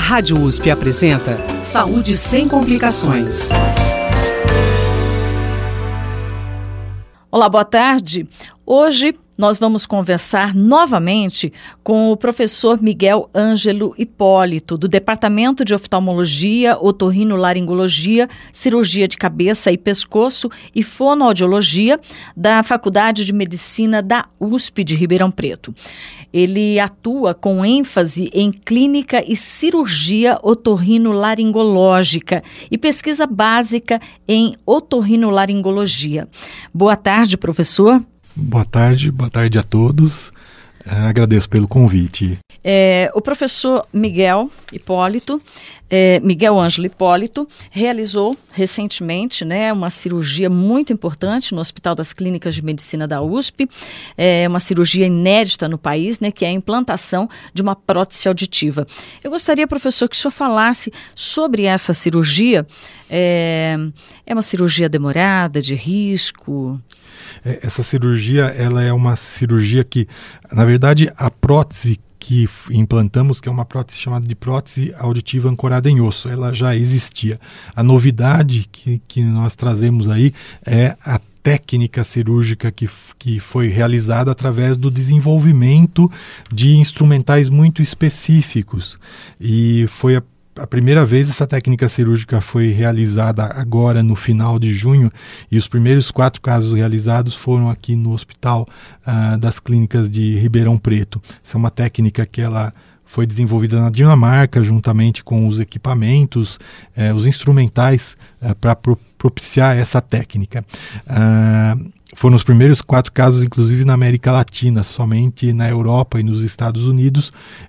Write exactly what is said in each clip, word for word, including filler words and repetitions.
Rádio U S P apresenta Saúde Sem Complicações. Olá, boa tarde. Hoje nós vamos conversar novamente com o professor Miguel Ângelo Hipólito, do Departamento de Oftalmologia, Otorrinolaringologia, Cirurgia de Cabeça e Pescoço e Fonoaudiologia da Faculdade de Medicina da U S P de Ribeirão Preto. Ele atua com ênfase em clínica e cirurgia otorrinolaringológica e pesquisa básica em otorrinolaringologia. Boa tarde, professor. Boa tarde, boa tarde a todos. Uh, agradeço pelo convite. É, o professor Miguel Hipólito, é, Miguel Ângelo Hipólito, realizou recentemente, né, uma cirurgia muito importante no Hospital das Clínicas de Medicina da U S P, é, uma cirurgia inédita no país, né, que é a implantação de uma prótese auditiva. Eu gostaria, professor, que o senhor falasse sobre essa cirurgia. É, é uma cirurgia demorada, de risco? Essa cirurgia, ela é uma cirurgia que, na verdade, a prótese que implantamos, que é uma prótese chamada de prótese auditiva ancorada em osso, ela já existia. A novidade que, que nós trazemos aí é a técnica cirúrgica que, que foi realizada através do desenvolvimento de instrumentais muito específicos. E foi a A primeira vez essa técnica cirúrgica foi realizada agora no final de junho, e os primeiros quatro casos realizados foram aqui no Hospital uh, das Clínicas de Ribeirão Preto. Essa é uma técnica que ela foi desenvolvida na Dinamarca, juntamente com os equipamentos, eh, os instrumentais eh, para pro, propiciar essa técnica. Uh, Foram os primeiros quatro casos, inclusive na América Latina. Somente na Europa e nos Estados Unidos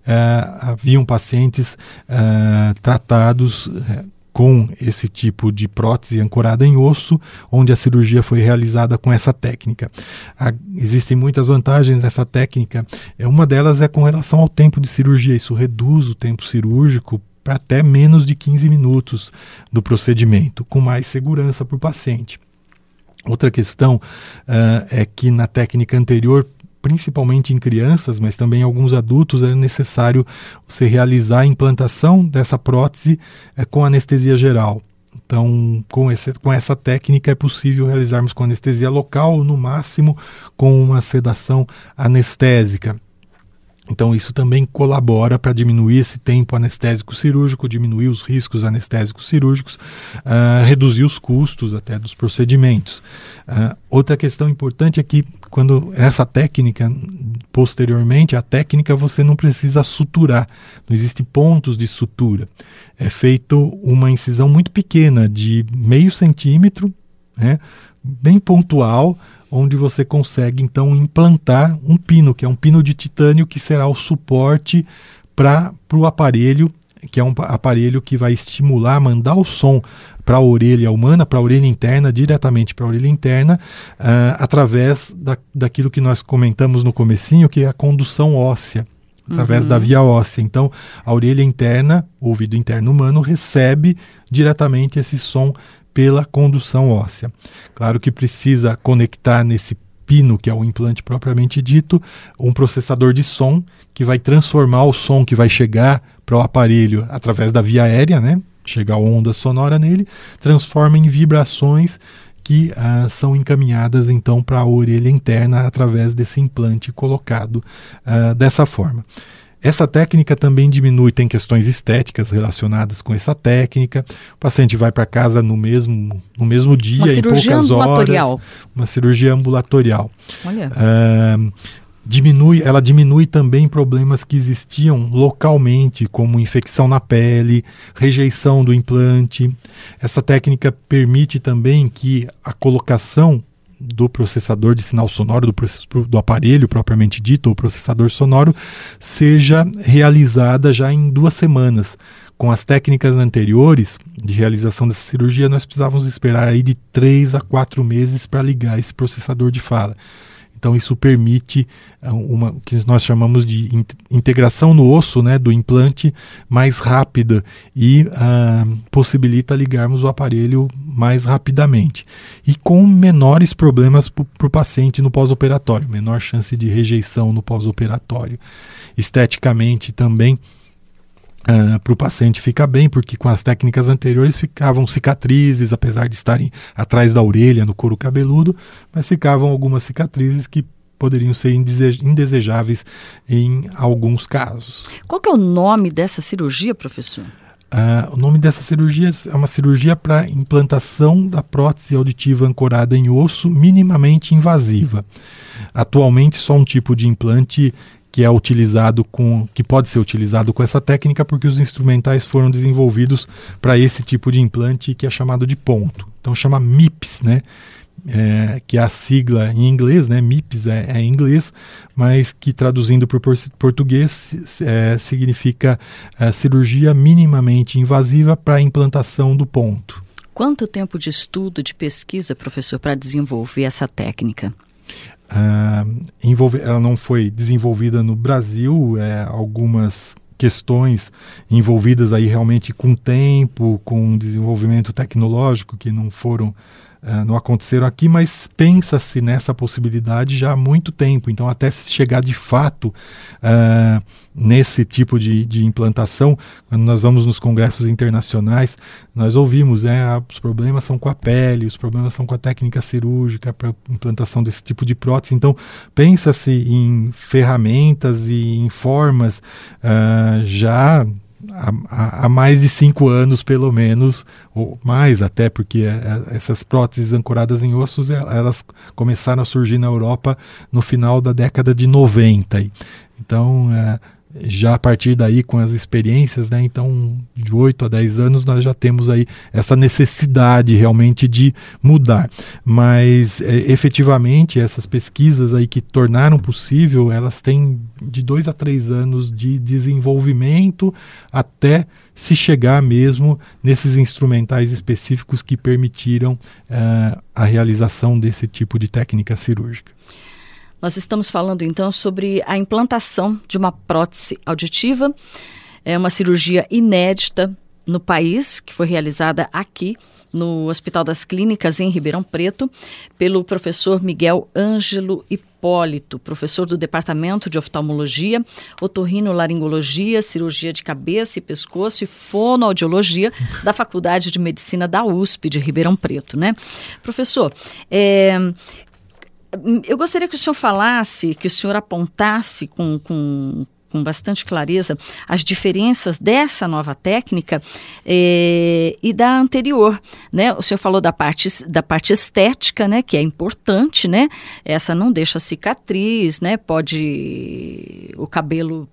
uh, haviam pacientes uh, tratados uh, com esse tipo de prótese ancorada em osso, onde a cirurgia foi realizada com essa técnica. Ah, existem muitas vantagens dessa técnica. Uma delas é com relação ao tempo de cirurgia. Isso reduz o tempo cirúrgico para até menos de quinze minutos do procedimento, com mais segurança para o paciente. Outra questão uh, é que na técnica anterior, principalmente em crianças, mas também em alguns adultos, é necessário você realizar a implantação dessa prótese uh, com anestesia geral. Então, com, esse, com essa técnica é possível realizarmos com anestesia local, ou no máximo com uma sedação anestésica. Então isso também colabora para diminuir esse tempo anestésico cirúrgico, diminuir os riscos anestésicos cirúrgicos, uh, reduzir os custos até dos procedimentos. Uh, outra questão importante é que quando essa técnica, posteriormente, a técnica você não precisa suturar, não existem pontos de sutura. É feita uma incisão muito pequena, de meio centímetro, né, bem pontual, onde você consegue, então, implantar um pino, que é um pino de titânio, que será o suporte para o aparelho, que é um aparelho que vai estimular, mandar o som para a orelha humana, para a orelha interna, diretamente para a orelha interna, uh, através da, daquilo que nós comentamos no comecinho, que é a condução óssea, através uhum. da via óssea. Então, a orelha interna, o ouvido interno humano, recebe diretamente esse som pela condução óssea. Claro que precisa conectar nesse pino, que é o implante propriamente dito, um processador de som que vai transformar o som que vai chegar para o aparelho através da via aérea, né? Chegar a onda sonora nele, transforma em vibrações que ah, são encaminhadas então para a orelha interna através desse implante colocado ah, dessa forma. Essa técnica também diminui, tem questões estéticas relacionadas com essa técnica. O paciente vai para casa no mesmo, no mesmo dia, em poucas horas. Uma cirurgia ambulatorial. Olha. Uh, diminui, ela diminui também problemas que existiam localmente, como infecção na pele, rejeição do implante. Essa técnica permite também que a colocação do processador de sinal sonoro, do, do aparelho propriamente dito, ou processador sonoro, seja realizada já em duas semanas. Com as técnicas anteriores de realização dessa cirurgia, nós precisávamos esperar aí de três a quatro meses para ligar esse processador de fala. Então isso permite uma, o que nós chamamos de in, integração no osso, né, do implante mais rápida e uh, possibilita ligarmos o aparelho mais rapidamente. E com menores problemas para o paciente no pós-operatório, menor chance de rejeição no pós-operatório. Esteticamente também Uh, para o paciente ficar bem, porque com as técnicas anteriores ficavam cicatrizes, apesar de estarem atrás da orelha, no couro cabeludo, mas ficavam algumas cicatrizes que poderiam ser indesejáveis em alguns casos. Qual que é o nome dessa cirurgia, professor? Uh, o nome dessa cirurgia é uma cirurgia para implantação da prótese auditiva ancorada em osso minimamente invasiva. Atualmente, só um tipo de implante que é utilizado com, que pode ser utilizado com essa técnica, porque os instrumentais foram desenvolvidos para esse tipo de implante que é chamado de ponto. Então chama M I P S, né? É, que é a sigla em inglês, né? M I P S é, é em inglês, mas que traduzindo para o português é, significa é, cirurgia minimamente invasiva para a implantação do ponto. Quanto tempo de estudo, de pesquisa, professor, para desenvolver essa técnica? Uh, envolve, ela não foi desenvolvida no Brasil, é, algumas questões envolvidas aí realmente com tempo, com desenvolvimento tecnológico que não foram Uh, não aconteceram aqui, mas pensa-se nessa possibilidade já há muito tempo. Então, até se chegar de fato uh, nesse tipo de, de implantação, quando nós vamos nos congressos internacionais, nós ouvimos, né, ah, os problemas são com a pele, os problemas são com a técnica cirúrgica para implantação desse tipo de prótese. Então, pensa-se em ferramentas e em formas uh, já Há, há mais de cinco anos, pelo menos, ou mais até, porque é, essas próteses ancoradas em ossos, elas começaram a surgir na Europa no final da década de noventa. Então, é, já a partir daí, com as experiências, né, então, de oito a dez anos, nós já temos aí essa necessidade realmente de mudar. Mas, é, efetivamente, essas pesquisas aí que tornaram possível, elas têm de dois a três anos de desenvolvimento até se chegar mesmo nesses instrumentais específicos que permitiram uh, a realização desse tipo de técnica cirúrgica. Nós estamos falando, então, sobre a implantação de uma prótese auditiva. É uma cirurgia inédita no país, que foi realizada aqui no Hospital das Clínicas, em Ribeirão Preto, pelo professor Miguel Ângelo Hipólito, professor do Departamento de Oftalmologia, Otorrinolaringologia, Cirurgia de Cabeça e Pescoço e Fonoaudiologia da Faculdade de Medicina da U S P de Ribeirão Preto, né? Professor, é... eu gostaria que o senhor falasse, que o senhor apontasse com, com, com bastante clareza as diferenças dessa nova técnica eh, e da anterior, né? O senhor falou da parte, da parte estética, né? Que é importante, né? Essa não deixa cicatriz, né? Pode... o cabelo...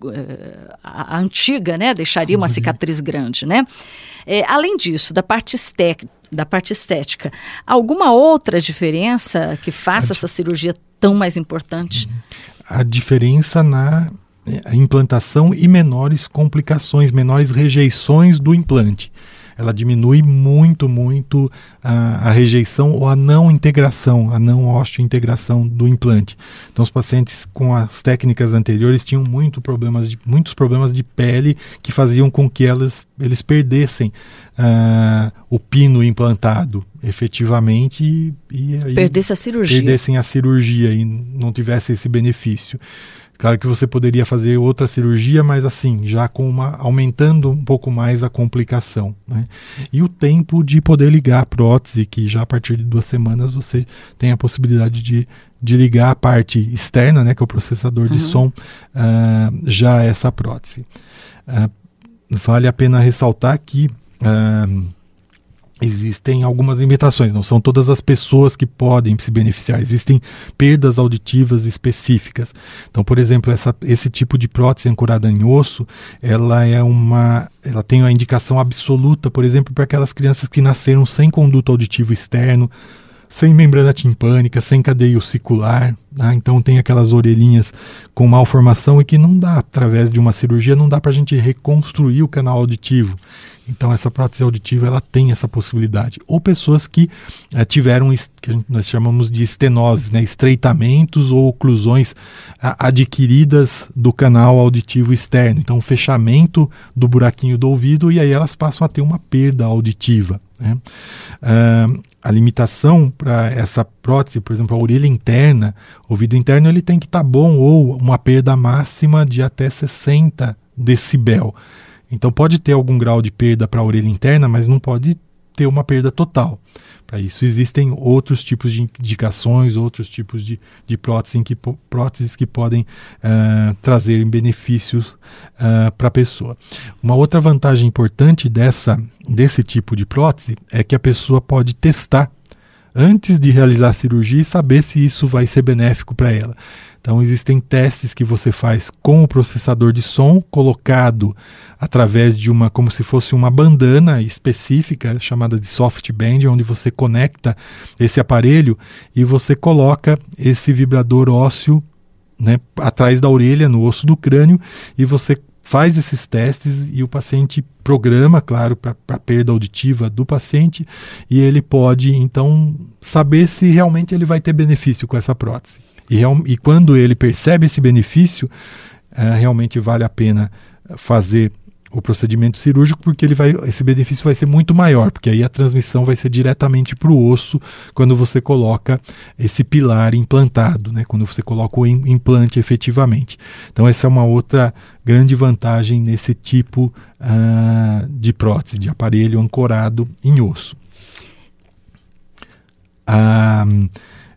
A, a antiga, né? Deixaria uma cicatriz grande, né? É, além disso, da parte estética, da parte estética, alguma outra diferença que faça essa cirurgia tão mais importante? A diferença na implantação e menores complicações, menores rejeições do implante. Ela diminui muito, muito a, a rejeição ou a não integração, a não osteointegração do implante. Então, os pacientes com as técnicas anteriores tinham muito problemas de, muitos problemas de pele que faziam com que elas, eles perdessem uh, o pino implantado efetivamente e, e Perdesse a cirurgia. perdessem a cirurgia e não tivesse esse benefício. Claro que você poderia fazer outra cirurgia, mas assim, já com uma, aumentando um pouco mais a complicação, né? E o tempo de poder ligar a prótese, que já a partir de duas semanas você tem a possibilidade de, de ligar a parte externa, né, que é o processador de uhum. som, uh, já essa prótese. Uh, vale a pena ressaltar que uh, existem algumas limitações, não são todas as pessoas que podem se beneficiar, existem perdas auditivas específicas. Então, por exemplo, essa, esse tipo de prótese ancorada em osso, ela é uma, ela tem uma indicação absoluta, por exemplo, para aquelas crianças que nasceram sem conduto auditivo externo, sem membrana timpânica, sem cadeia ossicular, né? Então tem aquelas orelhinhas com malformação e que não dá, através de uma cirurgia, não dá para a gente reconstruir o canal auditivo. Então essa prótese auditiva, ela tem essa possibilidade. Ou pessoas que é, tiveram, que nós chamamos de estenoses, né? Estreitamentos ou oclusões a, adquiridas do canal auditivo externo. Então o fechamento do buraquinho do ouvido, e aí elas passam a ter uma perda auditiva, né? Uh, a limitação para essa prótese, por exemplo, a orelha interna, o ouvido interno, ele tem que estar tá bom, ou uma perda máxima de até sessenta decibel. Então pode ter algum grau de perda para a orelha interna, mas não pode ter uma perda total. Para isso existem outros tipos de indicações, outros tipos de, de próteses, que, próteses que podem uh, trazer benefícios uh, para a pessoa. Uma outra vantagem importante dessa, desse tipo de prótese é que a pessoa pode testar antes de realizar a cirurgia e saber se isso vai ser benéfico para ela. Então existem testes que você faz com o processador de som colocado através de uma, como se fosse uma bandana específica chamada de softband, onde você conecta esse aparelho e você coloca esse vibrador ósseo, né, atrás da orelha, no osso do crânio, e você faz esses testes e o paciente programa, claro, para a perda auditiva do paciente, e ele pode então saber se realmente ele vai ter benefício com essa prótese. E, e quando ele percebe esse benefício, é, realmente vale a pena fazer o procedimento cirúrgico, porque ele vai, esse benefício vai ser muito maior, porque aí a transmissão vai ser diretamente para o osso quando você coloca esse pilar implantado, né, quando você coloca o implante efetivamente. Então essa é uma outra grande vantagem nesse tipo uh, de prótese, de aparelho ancorado em osso. Uh,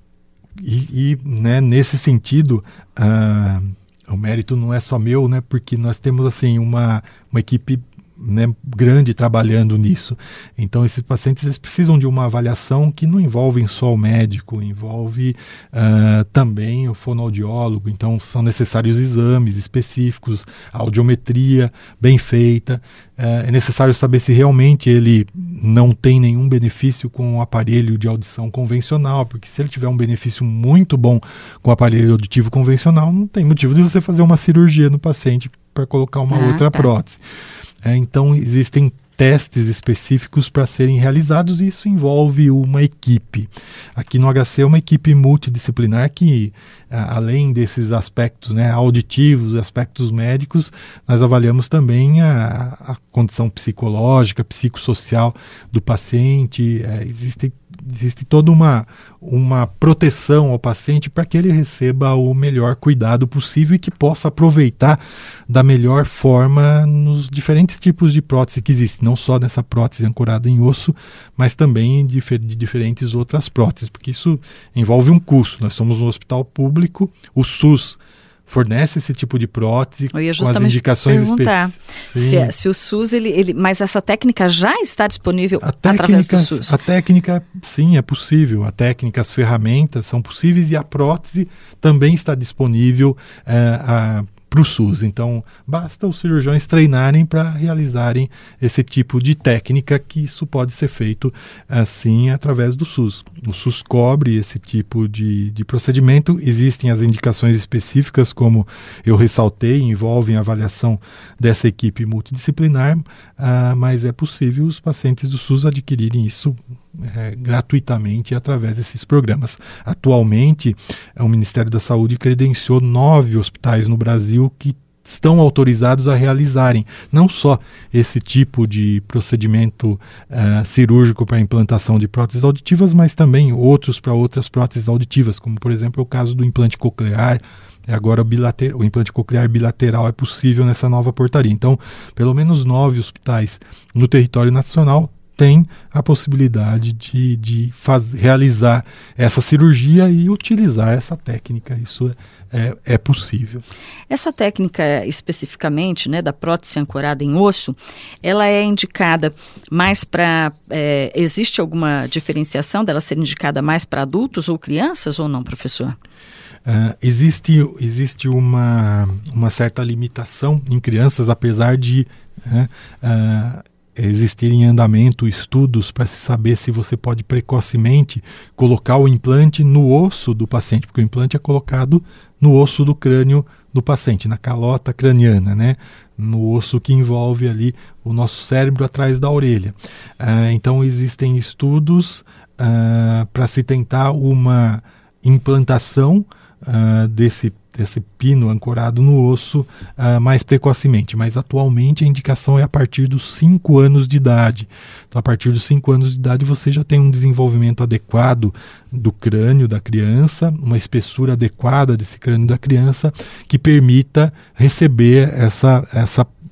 E, e né, nesse sentido, uh, o mérito não é só meu, né, porque nós temos assim, uma, uma equipe, né, grande trabalhando nisso. Então esses pacientes eles precisam de uma avaliação que não envolve só o médico, envolve uh, também o fonoaudiólogo. Então são necessários exames específicos, a audiometria bem feita. Uh, é necessário saber se realmente ele não tem nenhum benefício com o aparelho de audição convencional, porque se ele tiver um benefício muito bom com o aparelho auditivo convencional, não tem motivo de você fazer uma cirurgia no paciente para colocar uma ah, outra tá. prótese. É, então existem testes específicos para serem realizados e isso envolve uma equipe. Aqui no H C é uma equipe multidisciplinar que, a, além desses aspectos, né, auditivos, aspectos médicos, nós avaliamos também a, a condição psicológica, psicossocial do paciente. É, existe, existe toda uma, uma proteção ao paciente para que ele receba o melhor cuidado possível e que possa aproveitar da melhor forma nos diferentes tipos de prótese que existem, não só nessa prótese ancorada em osso, mas também de, de diferentes outras próteses, porque isso envolve um custo. Nós somos um hospital público, o SUS fornece esse tipo de prótese com as indicações específicas. Se, se o SUS, ele, ele, mas essa técnica já está disponível a técnica, através do SUS? A técnica, sim, é possível. A técnica, as ferramentas são possíveis e a prótese também está disponível é, a para o SUS. Então, basta os cirurgiões treinarem para realizarem esse tipo de técnica, que isso pode ser feito assim através do SUS. O SUS cobre esse tipo de, de procedimento. Existem as indicações específicas, como eu ressaltei, envolvem a avaliação dessa equipe multidisciplinar, uh, mas é possível os pacientes do SUS adquirirem isso É, gratuitamente através desses programas. Atualmente, o Ministério da Saúde credenciou nove hospitais no Brasil que estão autorizados a realizarem não só esse tipo de procedimento uh, cirúrgico para implantação de próteses auditivas, mas também outros para outras próteses auditivas, como por exemplo o caso do implante coclear. Agora o, bilater, o implante coclear bilateral é possível nessa nova portaria. Então, pelo menos nove hospitais no território nacional tem a possibilidade de, de faz, realizar essa cirurgia e utilizar essa técnica. Isso é, é possível. Essa técnica especificamente, né, da prótese ancorada em osso, ela é indicada mais para... É, existe alguma diferenciação dela ser indicada mais para adultos ou crianças ou não, professor? Uh, existe existe uma, uma certa limitação em crianças, apesar de... Uh, uh, existirem em andamento estudos para se saber se você pode precocemente colocar o implante no osso do paciente, porque o implante é colocado no osso do crânio do paciente, na calota craniana, né? No osso que envolve ali o nosso cérebro atrás da orelha. Ah, então existem estudos ah, para se tentar uma implantação ah, desse desse pino ancorado no osso uh, mais precocemente, mas atualmente a indicação é a partir dos cinco anos de idade. Então, a partir dos cinco anos de idade você já tem um desenvolvimento adequado do crânio da criança, uma espessura adequada desse crânio da criança que permita receber essa, essa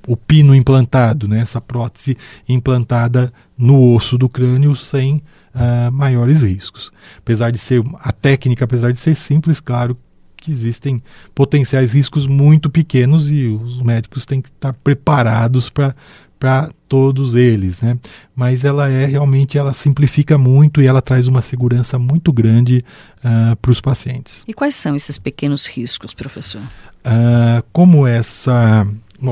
o pino implantado, né? Essa prótese implantada no osso do crânio sem uh, maiores riscos. Apesar de ser, a técnica, apesar de ser simples, claro que existem potenciais riscos muito pequenos e os médicos têm que estar preparados para para todos eles, né? Mas ela é realmente, ela simplifica muito e ela traz uma segurança muito grande uh, para os pacientes. E quais são esses pequenos riscos, professor? Uh, como essa... Bom,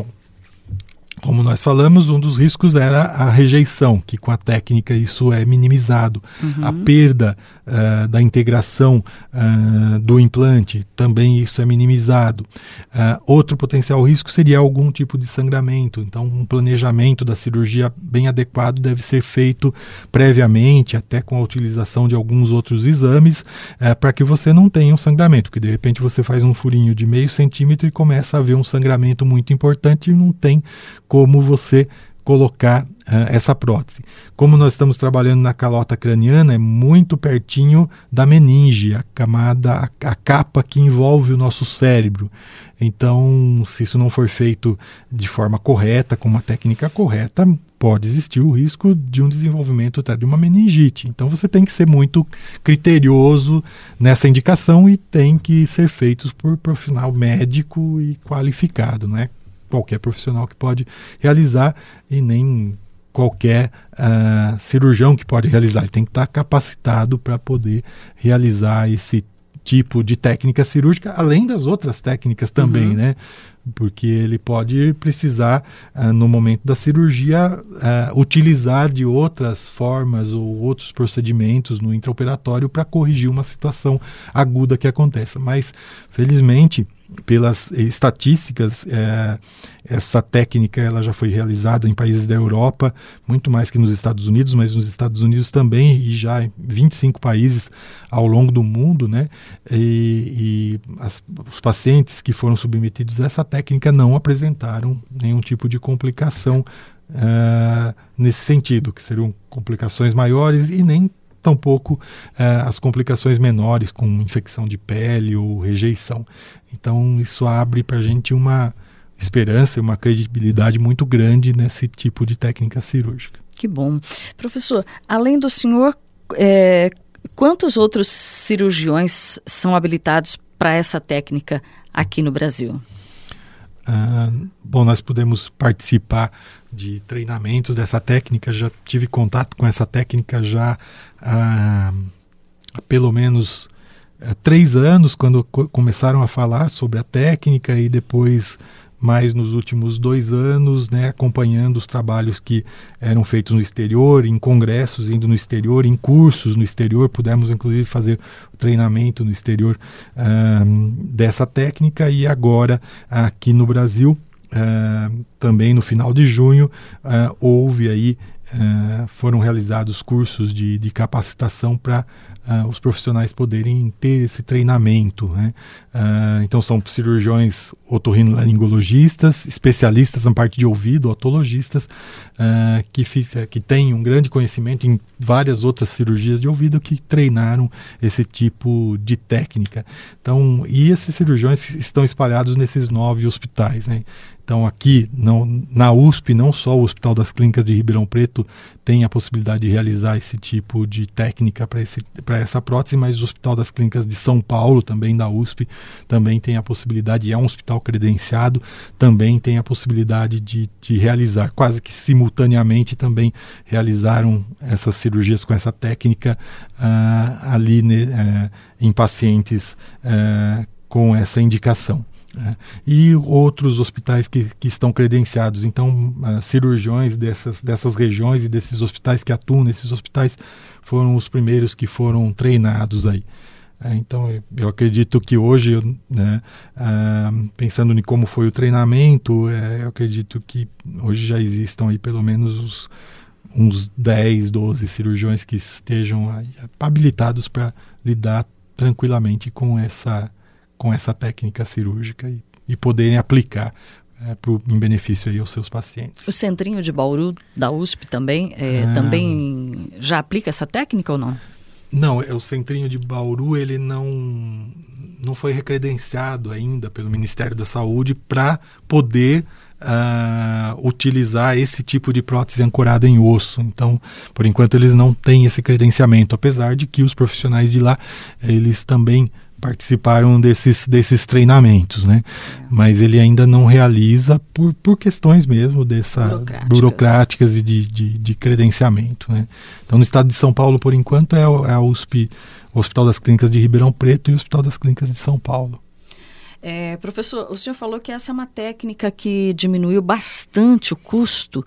como nós falamos, um dos riscos era a rejeição, que com a técnica isso é minimizado. Uhum. A perda uh, da integração uh, do implante, também isso é minimizado. Uh, outro potencial risco seria algum tipo de sangramento. Então, um planejamento da cirurgia bem adequado deve ser feito previamente, até com a utilização de alguns outros exames, uh, para que você não tenha um sangramento, porque de repente você faz um furinho de meio centímetro e começa a haver um sangramento muito importante e não tem como você colocar uh, essa prótese. Como nós estamos trabalhando na calota craniana, é muito pertinho da meninge, a camada, a, a capa que envolve o nosso cérebro. Então, se isso não for feito de forma correta, com uma técnica correta, pode existir o risco de um desenvolvimento até de uma meningite. Então, você tem que ser muito criterioso nessa indicação e tem que ser feitos por profissional médico e qualificado, não é qualquer profissional que pode realizar e nem qualquer uh, cirurgião que pode realizar. Ele tem que estar capacitado para poder realizar esse tipo de técnica cirúrgica, além das outras técnicas também, uhum. né? Porque ele pode precisar, uh, no momento da cirurgia, uh, utilizar de outras formas ou outros procedimentos no intraoperatório para corrigir uma situação aguda que aconteça. Mas, felizmente, pelas estatísticas, é, essa técnica ela já foi realizada em países da Europa, muito mais que nos Estados Unidos, mas nos Estados Unidos também, e já em vinte e cinco países ao longo do mundo, né? E, e as, os pacientes que foram submetidos a essa técnica não apresentaram nenhum tipo de complicação uh, nesse sentido, que seriam complicações maiores e nem tampouco uh, as complicações menores, com infecção de pele ou rejeição. Então, isso abre para a gente uma esperança e uma credibilidade muito grande nesse tipo de técnica cirúrgica. Que bom. Professor, além do senhor, é, quantos outros cirurgiões são habilitados para essa técnica aqui no Brasil? Ah, bom, nós podemos participar de treinamentos dessa técnica, já tive contato com essa técnica já ah, há pelo menos ah, três anos, quando co- começaram a falar sobre a técnica, e depois mais nos últimos dois anos, né, acompanhando os trabalhos que eram feitos no exterior, em congressos, indo no exterior, em cursos no exterior. Pudemos inclusive fazer o treinamento no exterior uh, dessa técnica, e agora aqui no Brasil, uh, também no final de junho, uh, houve aí, uh, foram realizados cursos de, de capacitação para Uh, os profissionais poderem ter esse treinamento, né? Uh, então são cirurgiões otorrinolaringologistas, especialistas na parte de ouvido, otologistas, uh, que, fiz, que têm um grande conhecimento em várias outras cirurgias de ouvido, que treinaram esse tipo de técnica. Então, e esses cirurgiões estão espalhados nesses nove hospitais, né? Então, aqui não, na U S P, não só o Hospital das Clínicas de Ribeirão Preto tem a possibilidade de realizar esse tipo de técnica para essa prótese, mas o Hospital das Clínicas de São Paulo, também da U S P, também tem a possibilidade, é um hospital credenciado, também tem a possibilidade de, de realizar, quase que simultaneamente também realizaram essas cirurgias com essa técnica uh, ali né, uh, em pacientes uh, com essa indicação. É, e outros hospitais que, que estão credenciados. Então, uh, cirurgiões dessas, dessas regiões e desses hospitais que atuam nesses hospitais foram os primeiros que foram treinados aí. É, então, eu, eu acredito que hoje, eu, né, uh, pensando em como foi o treinamento, é, eu acredito que hoje já existam aí pelo menos os, uns dez, doze cirurgiões que estejam aí habilitados para lidar tranquilamente com essa com essa técnica cirúrgica e, e poderem aplicar é, pro, em benefício aí aos seus pacientes. O Centrinho de Bauru da U S P também, é, ah, também já aplica essa técnica ou não? Não, o Centrinho de Bauru ele não, não foi recredenciado ainda pelo Ministério da Saúde para poder uh, utilizar esse tipo de prótese ancorada em osso. Então, por enquanto, eles não têm esse credenciamento, apesar de que os profissionais de lá, eles também participaram desses, desses treinamentos, né? Mas ele ainda não realiza por, por questões mesmo dessa, burocráticas, burocráticas e de, de, de credenciamento, né? Então, no estado de São Paulo, por enquanto, é, é a U S P, o Hospital das Clínicas de Ribeirão Preto e o Hospital das Clínicas de São Paulo. É, professor, o senhor falou que essa é uma técnica que diminuiu bastante o custo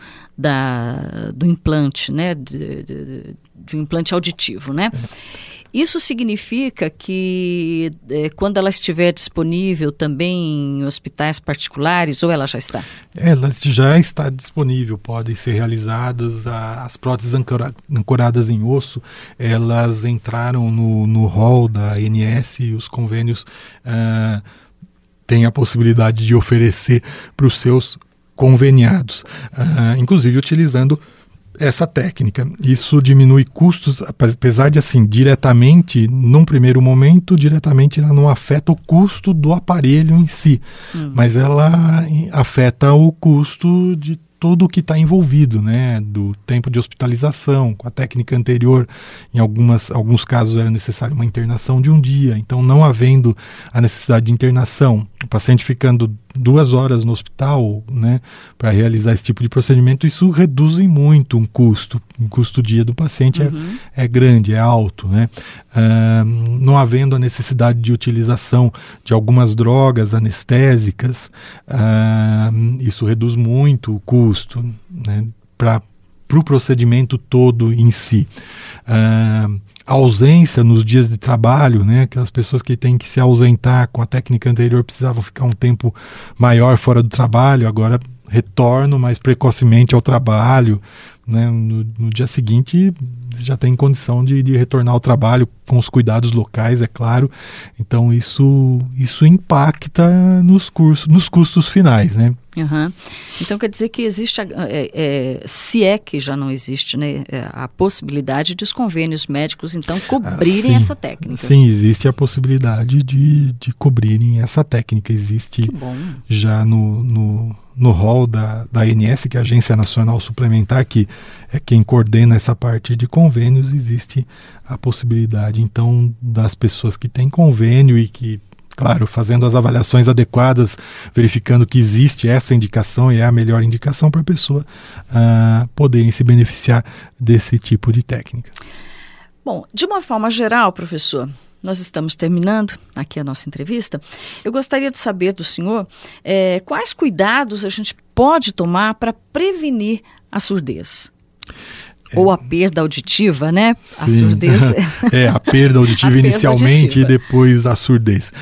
da, do implante, né? De, de, de um implante auditivo, né? É. Isso significa que é, quando ela estiver disponível também em hospitais particulares, ou ela já está? Ela já está disponível, podem ser realizadas. As próteses ancora, ancoradas em osso, elas entraram no, no hall da A N S e os convênios uh, têm a possibilidade de oferecer para os seus conveniados, uh, inclusive utilizando essa técnica. Isso diminui custos, apesar de, assim, diretamente, num primeiro momento, diretamente ela não afeta o custo do aparelho em si, hum. mas ela afeta o custo de tudo o que está envolvido, né, do tempo de hospitalização. Com a técnica anterior, em algumas, alguns casos era necessário uma internação de um dia, então não havendo a necessidade de internação, o paciente ficando duas horas no hospital, né, para realizar esse tipo de procedimento, isso reduz muito um custo. O custo dia do paciente uhum. é, é grande, é alto, né? Uh, não havendo a necessidade de utilização de algumas drogas anestésicas, uh, isso reduz muito o custo, né, para o pro procedimento todo em si. Uh, A ausência nos dias de trabalho, né? Aquelas pessoas que têm que se ausentar com a técnica anterior precisavam ficar um tempo maior fora do trabalho, agora retornam mais precocemente ao trabalho, né? No, no dia seguinte já tem condição de, de retornar ao trabalho com os cuidados locais, é claro. Então isso, isso impacta nos, cursos, nos custos finais, né? Uhum. Então quer dizer que existe, a, é, é, se é que já não existe, né, a possibilidade de os convênios médicos então cobrirem ah, sim, essa técnica. Sim, existe a possibilidade de, de cobrirem essa técnica. Existe já no, no, no hall da, da A N S, que é a Agência Nacional Suplementar, que é quem coordena essa parte de convênios. Existe a possibilidade então das pessoas que têm convênio e que, claro, fazendo as avaliações adequadas, verificando que existe essa indicação e é a melhor indicação para a pessoa uh, poderem se beneficiar desse tipo de técnica. Bom, de uma forma geral, professor, nós estamos terminando aqui a nossa entrevista. Eu gostaria de saber do senhor é, quais cuidados a gente pode tomar para prevenir a surdez. Ou a perda auditiva, né? Sim. A surdez. É, a perda auditiva a inicialmente perda auditiva. E depois a surdez.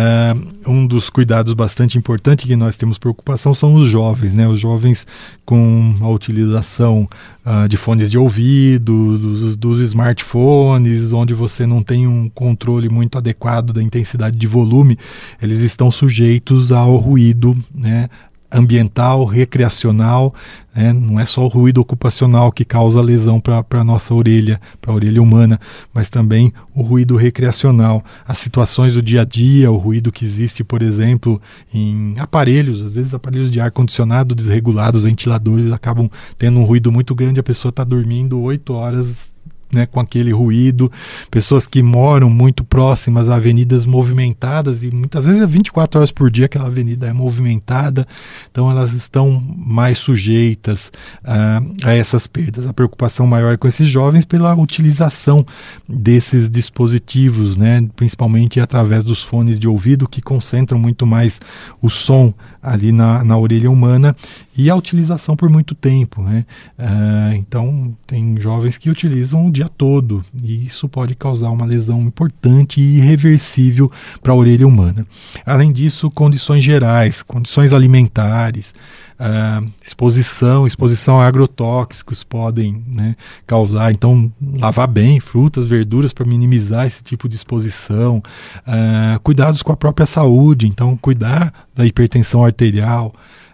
Uh, um dos cuidados bastante importantes que nós temos preocupação são os jovens, né? Os jovens com a utilização uh, de fones de ouvido, dos, dos smartphones, onde você não tem um controle muito adequado da intensidade de volume, eles estão sujeitos ao ruído, né, ambiental, recreacional, né? Não é só o ruído ocupacional que causa lesão para a nossa orelha, para a orelha humana, mas também o ruído recreacional, as situações do dia a dia, o ruído que existe, por exemplo, em aparelhos, às vezes aparelhos de ar-condicionado desregulados, ventiladores acabam tendo um ruído muito grande, a pessoa está dormindo oito horas, né, com aquele ruído. Pessoas que moram muito próximas a avenidas movimentadas, e muitas vezes é vinte e quatro horas por dia aquela avenida é movimentada, então elas estão mais sujeitas uh, a essas perdas. A preocupação maior é com esses jovens pela utilização desses dispositivos, né, principalmente através dos fones de ouvido, que concentram muito mais o som ali na, na orelha humana, e a utilização por muito tempo, né? Uh, então tem jovens que utilizam o dia todo, e isso pode causar uma lesão importante e irreversível para a orelha humana. Além disso, condições gerais, condições alimentares, uh, exposição, exposição a agrotóxicos podem, né, causar. Então, lavar bem frutas, verduras para minimizar esse tipo de exposição. Uh, cuidados com a própria saúde, então cuidar da hipertensão arterial,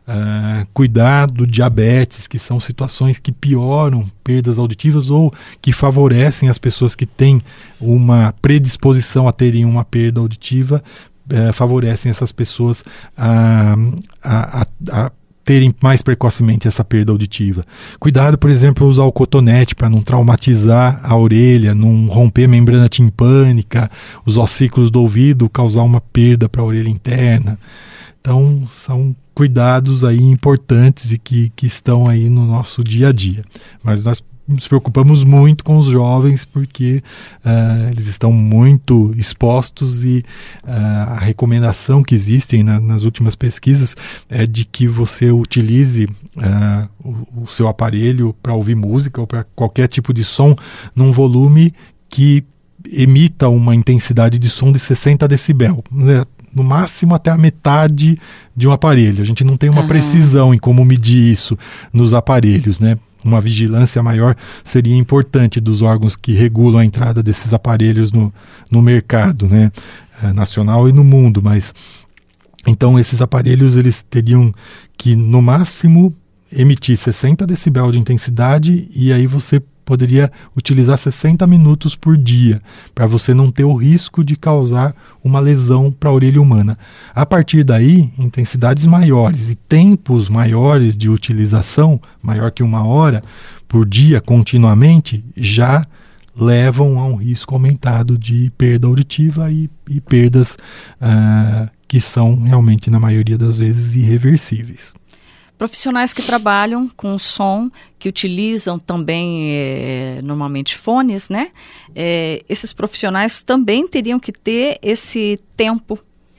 Uh, cuidar do diabetes, que são situações que pioram perdas auditivas ou que favorecem as pessoas que têm uma predisposição a terem uma perda auditiva, uh, favorecem essas pessoas a, a, a, a terem mais precocemente essa perda auditiva. Cuidado, por exemplo, usar o cotonete para não traumatizar a orelha, não romper a membrana timpânica, os ossículos do ouvido, causar uma perda para a orelha interna. Então, são cuidados aí importantes e que, que estão aí no nosso dia a dia. Mas nós nos preocupamos muito com os jovens porque uh, eles estão muito expostos e uh, a recomendação que existe na, nas últimas pesquisas é de que você utilize uh, o, o seu aparelho para ouvir música ou para qualquer tipo de som num volume que emita uma intensidade de som de sessenta decibel, né? No máximo até a metade de um aparelho. A gente não tem uma uhum. precisão em como medir isso nos aparelhos, né? Uma vigilância maior seria importante dos órgãos que regulam a entrada desses aparelhos no, no mercado, né? É, nacional e no mundo, mas então esses aparelhos eles teriam que no máximo emitir sessenta decibel de intensidade e aí você poderia utilizar sessenta minutos por dia, para você não ter o risco de causar uma lesão para a orelha humana. A partir daí, intensidades maiores e tempos maiores de utilização, maior que uma hora por dia continuamente, já levam a um risco aumentado de perda auditiva e, e perdas uh, que são realmente, na maioria das vezes, irreversíveis. Profissionais que trabalham com som, que utilizam também é, normalmente fones, né? É, esses profissionais também teriam que ter esse tempo.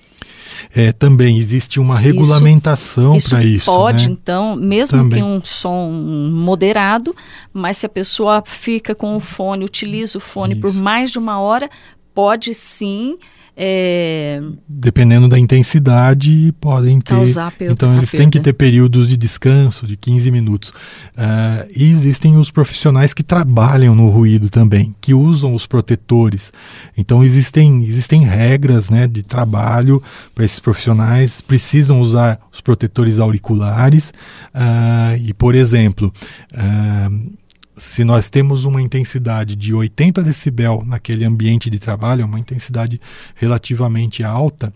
É, também existe uma regulamentação para isso. Pode, né? Então, mesmo também. que um som moderado, mas se a pessoa fica com o fone, utiliza o fone isso. por mais de uma hora, pode sim... É... Dependendo da intensidade, podem ter. Causar perda, então, eles têm que ter períodos de descanso de quinze minutos. Uh, e existem os profissionais que trabalham no ruído também, que usam os protetores. Então, existem, existem regras, né, de trabalho para esses profissionais. Precisam usar os protetores auriculares. Uh, e, por exemplo... Uh, se nós temos uma intensidade de oitenta decibel naquele ambiente de trabalho, uma intensidade relativamente alta,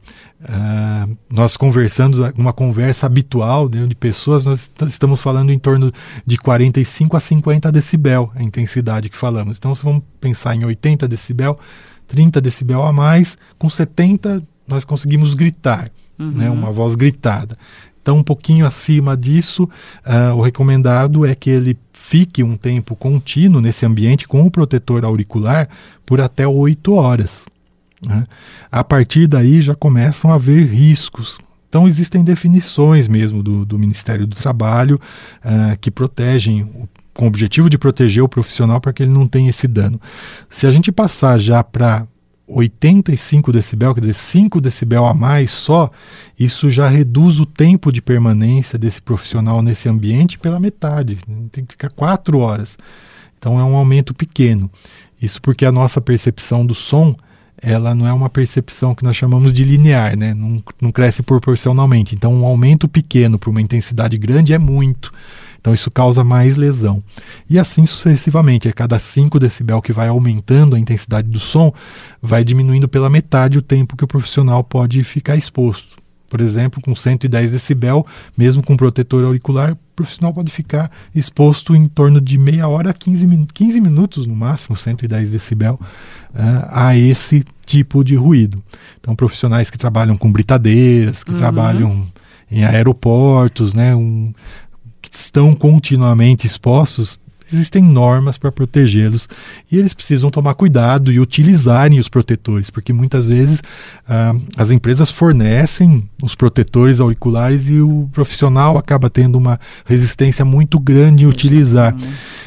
uh, nós conversando, uma conversa habitual, né, de pessoas, nós estamos falando em torno de quarenta e cinco a cinquenta decibel, a intensidade que falamos. Então, se vamos pensar em oitenta decibel, trinta decibel a mais, com setenta nós conseguimos gritar, uhum. né, uma voz gritada. Então, um pouquinho acima disso, uh, o recomendado é que ele fique um tempo contínuo nesse ambiente com o protetor auricular por até oito horas. Né? A partir daí já começam a haver riscos. Então, existem definições mesmo do, do Ministério do Trabalho uh, que protegem, o, com o objetivo de proteger o profissional para que ele não tenha esse dano. Se a gente passar já para oitenta e cinco decibel, quer dizer, cinco decibel a mais só, isso já reduz o tempo de permanência desse profissional nesse ambiente pela metade. Tem que ficar quatro horas. Então é um aumento pequeno. Isso porque a nossa percepção do som, ela não é uma percepção que nós chamamos de linear, né? Não, não cresce proporcionalmente. Então um aumento pequeno para uma intensidade grande é muito. Então isso causa mais lesão. E assim sucessivamente, a cada cinco decibel que vai aumentando a intensidade do som, vai diminuindo pela metade o tempo que o profissional pode ficar exposto. Por exemplo, com cento e dez decibel, mesmo com protetor auricular, o profissional pode ficar exposto em torno de meia hora a quinze, quinze minutos, no máximo, cento e dez decibel, uh, a esse tipo de ruído. Então, profissionais que trabalham com britadeiras, que uhum. trabalham em aeroportos, né, um, que estão continuamente expostos, existem normas para protegê-los e eles precisam tomar cuidado e utilizarem os protetores, porque muitas vezes ah, as empresas fornecem os protetores auriculares e o profissional acaba tendo uma resistência muito grande em utilizar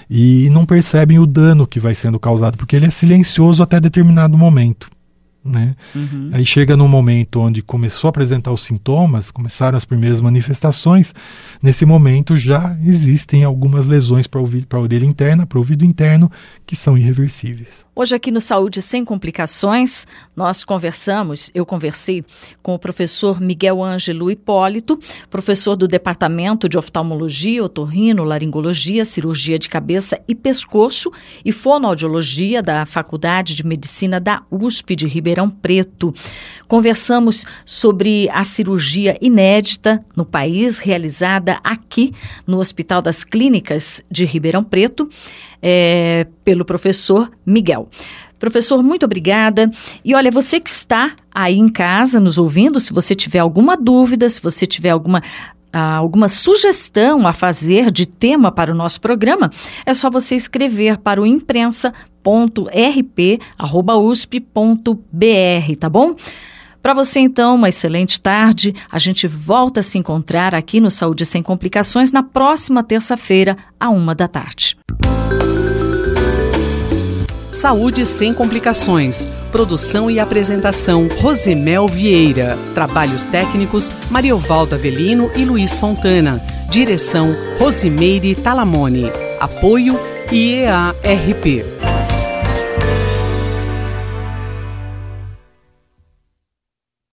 e não percebem o dano que vai sendo causado, porque ele é silencioso até determinado momento. Né? Uhum. Aí chega num momento onde começou a apresentar os sintomas, começaram as primeiras manifestações. Nesse momento já existem algumas lesões para a orelha interna, para o ouvido interno, que são irreversíveis. Hoje aqui no Saúde Sem Complicações, nós conversamos, eu conversei com o professor Miguel Ângelo Hipólito, professor do Departamento de Oftalmologia, Otorrino, Laringologia, Cirurgia de Cabeça e Pescoço e Fonoaudiologia da Faculdade de Medicina da U S P de Ribeirão Preto. Conversamos sobre a cirurgia inédita no país, realizada aqui no Hospital das Clínicas de Ribeirão Preto, é, pelo professor Miguel. Professor, muito obrigada. E olha, você que está aí em casa nos ouvindo, se você tiver alguma dúvida, se você tiver alguma, ah, alguma sugestão a fazer de tema para o nosso programa, é só você escrever para o imprensa ponto r p arroba u s p ponto b r, tá bom? Para você, então, uma excelente tarde. A gente volta a se encontrar aqui no Saúde Sem Complicações na próxima terça-feira, à uma da tarde. Saúde Sem Complicações. Produção e apresentação, Rosemel Vieira. Trabalhos técnicos, Mariovaldo Avelino e Luiz Fontana. Direção, Rosimeire Talamone. Apoio, I E A R P.